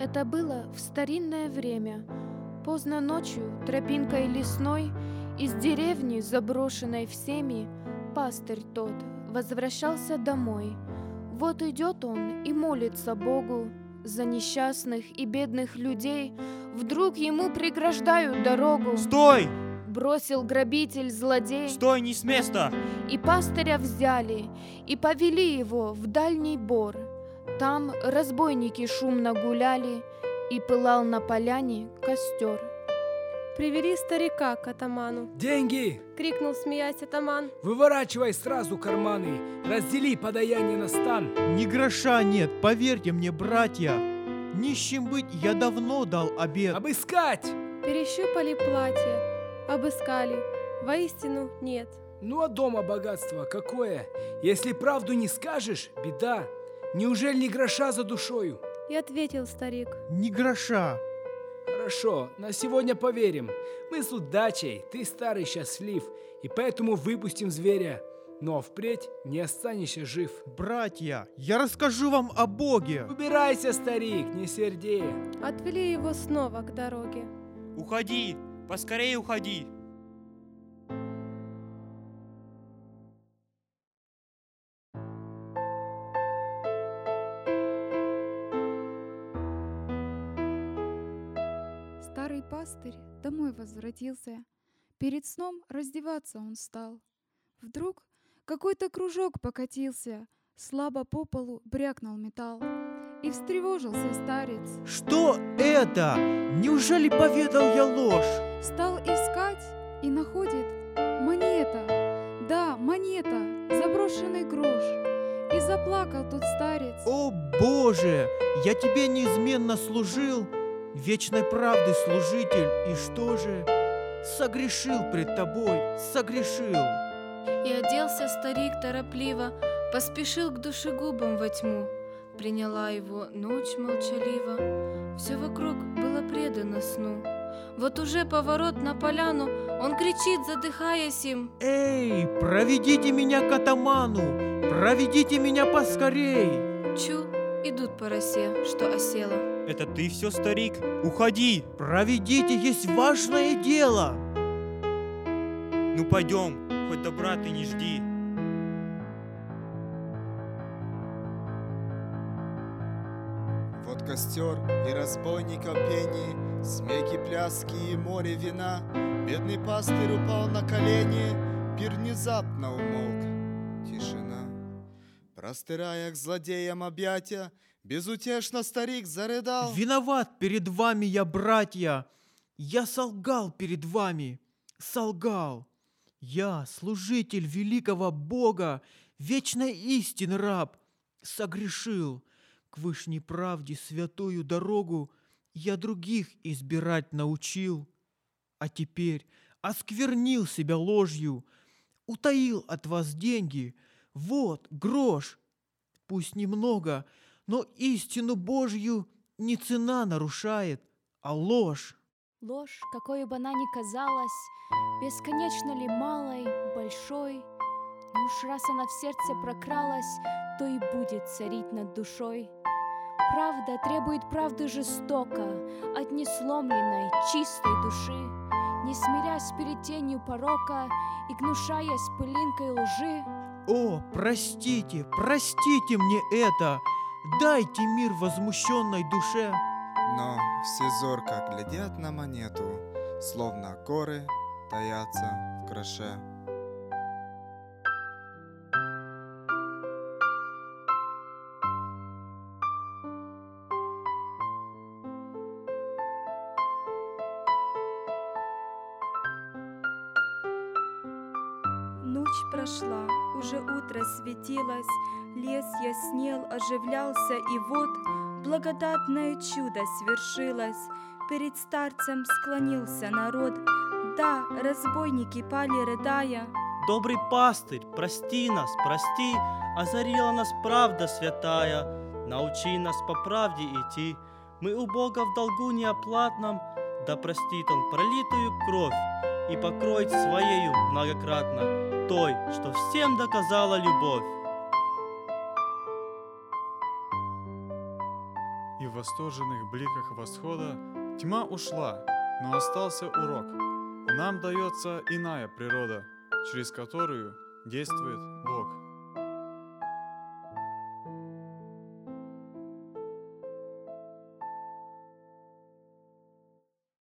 Это было в старинное время. Поздно ночью, тропинкой лесной, из деревни, заброшенной всеми, пастырь тот возвращался домой. Вот идет он и молится Богу за несчастных и бедных людей. Вдруг ему преграждают дорогу. Стой! Бросил грабитель-злодей. Стой, не с места! И пастыря взяли, и повели его в дальний бор. Там разбойники шумно гуляли, и пылал на поляне костер. Привели старика к атаману. «Деньги!» — крикнул, смеясь, атаман. «Выворачивай сразу карманы, раздели подаяние на стан!» Ни гроша нет, поверьте мне, братья. Нищим быть я давно дал обет. «Обыскать!» Перещупали платье, обыскали. Воистину нет. Ну а дома богатство какое? Если правду не скажешь, беда. Неужели ни гроша за душою? И ответил старик. Ни гроша. Хорошо, на сегодня поверим. Мы с удачей, ты старый счастлив, и поэтому выпустим зверя. Но впредь не останешься жив. Братья, я расскажу вам о Боге. Убирайся, старик, не серди. Отвели его снова к дороге. Уходи! Поскорее уходи! Старый пастырь домой возвратился. Перед сном раздеваться он стал. Вдруг какой-то кружок покатился, слабо по полу брякнул металл. И встревожился старец. Что это? Неужели поведал я ложь? Стал искать и находит монета. Да, монета, заброшенный грош. И заплакал тут старец. О Боже, я тебе неизменно служил, вечной правды служитель, и что же? Согрешил пред тобой, согрешил. И оделся старик торопливо, поспешил к душегубам во тьму. Приняла его ночь молчалива, все вокруг было предано сну. Вот уже поворот на поляну, он кричит, задыхаясь им: Эй, проведите меня к атаману, проведите меня поскорей. Чу, идут по росе, что осела. Это ты все, старик? Уходи! Проведите, есть важное дело. Ну пойдем, хоть добра ты не жди. Вот костер и разбойников пение, смеки, пляски и море вина. Бедный пастырь упал на колени, пир внезапно умолк. Тишина. Простирая к злодеям объятия, безутешно старик зарыдал. Виноват перед вами я, братья. Я солгал перед вами, солгал. Я, служитель великого Бога, вечной истины раб, согрешил. К вышней правде святую дорогу я других избирать научил. А теперь осквернил себя ложью, утаил от вас деньги. Вот грош, пусть немного, но истину Божью не цена нарушает, а ложь. Ложь, какой бы она ни казалась, бесконечно ли малой, большой, но уж раз она в сердце прокралась, то и будет царить над душой. Правда требует правды жестоко, от несломленной, чистой души, не смирясь перед тенью порока и гнушаясь пылинкой лжи. О, простите, простите мне это, дайте мир возмущенной душе. Но все зорко глядят на монету, словно коры таятся в краше. Ночь прошла, уже утро светилось, лес яснел, оживлялся, и вот благодатное чудо свершилось. Перед старцем склонился народ, да, разбойники пали, рыдая. Добрый пастырь, прости нас, прости, озарила нас правда святая. Научи нас по правде идти, мы у Бога в долгу неоплатном, да простит Он пролитую кровь и покроет своею многократно той, что всем доказала любовь. И в восторженных бликах восхода тьма ушла, но остался урок. Нам дается иная природа, через которую действует